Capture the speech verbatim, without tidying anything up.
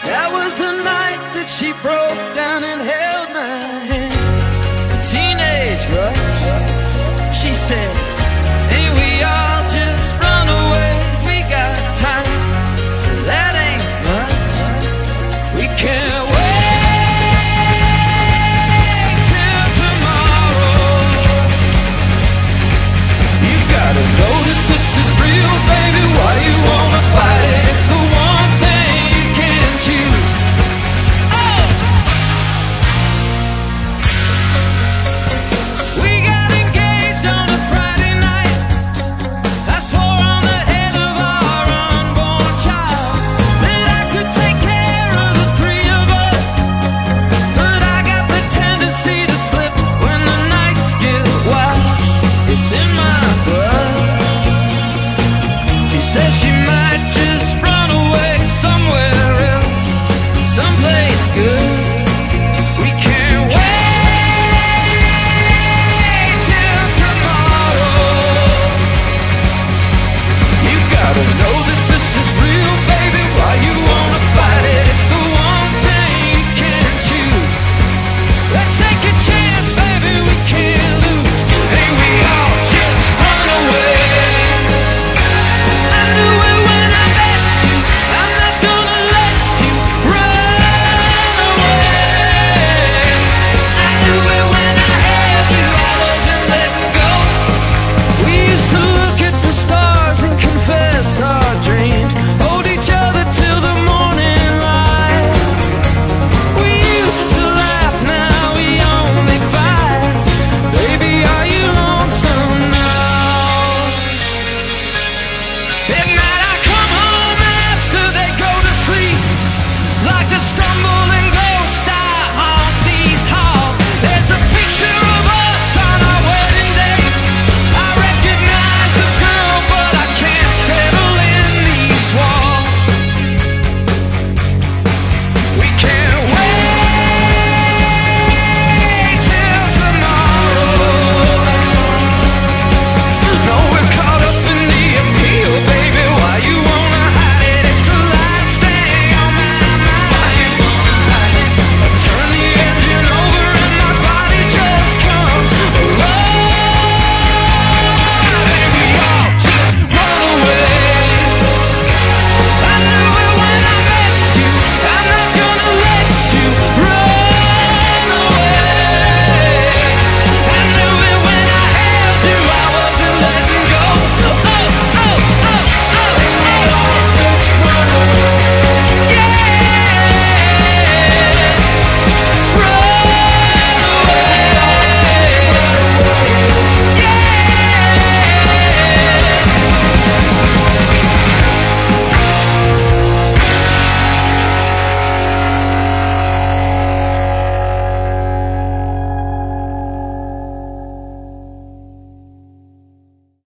That was the night that she broke down and held my hand. A teenage rush. She said, ain't we all just runaways? We got time, that ain't much. We can't wait till tomorrow. You gotta know that this is real, baby.